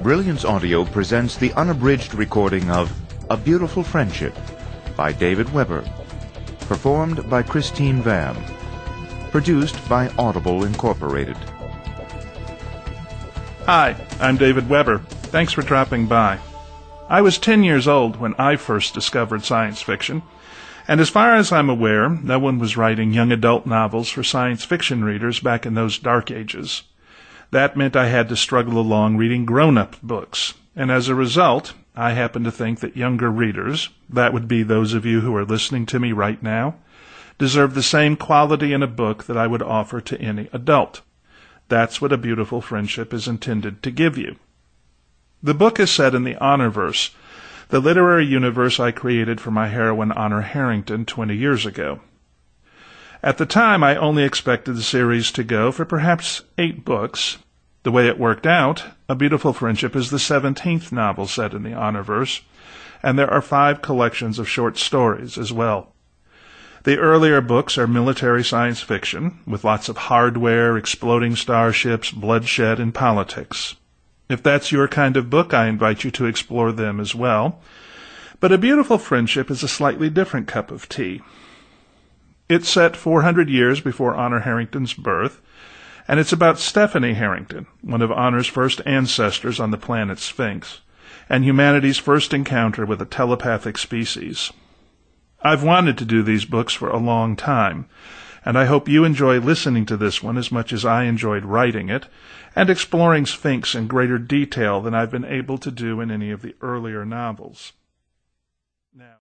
Brilliance Audio presents the unabridged recording of A Beautiful Friendship by David Weber, performed by Christine Vam, produced by Audible Incorporated. Hi, I'm David Weber. Thanks for dropping by. I was 10 years old when I first discovered science fiction, and as far as I'm aware, no one was writing young adult novels for science fiction readers back in those dark ages. That meant I had to struggle along reading grown-up books, and as a result, I happen to think that younger readers, that would be those of you who are listening to me right now, deserve the same quality in a book that I would offer to any adult. That's what A Beautiful Friendship is intended to give you. The book is set in the Honorverse, the literary universe I created for my heroine Honor Harrington 20 years ago. At the time, I only expected the series to go for perhaps 8 books. The way it worked out, A Beautiful Friendship is the 17th novel set in the Honorverse, and there are 5 collections of short stories as well. The earlier books are military science fiction, with lots of hardware, exploding starships, bloodshed, and politics. If that's your kind of book, I invite you to explore them as well. But A Beautiful Friendship is a slightly different cup of tea. It's set 400 years before Honor Harrington's birth, and it's about Stephanie Harrington, one of Honor's first ancestors on the planet Sphinx, and humanity's first encounter with a telepathic species. I've wanted to do these books for a long time, and I hope you enjoy listening to this one as much as I enjoyed writing it, and exploring Sphinx in greater detail than I've been able to do in any of the earlier novels. Now,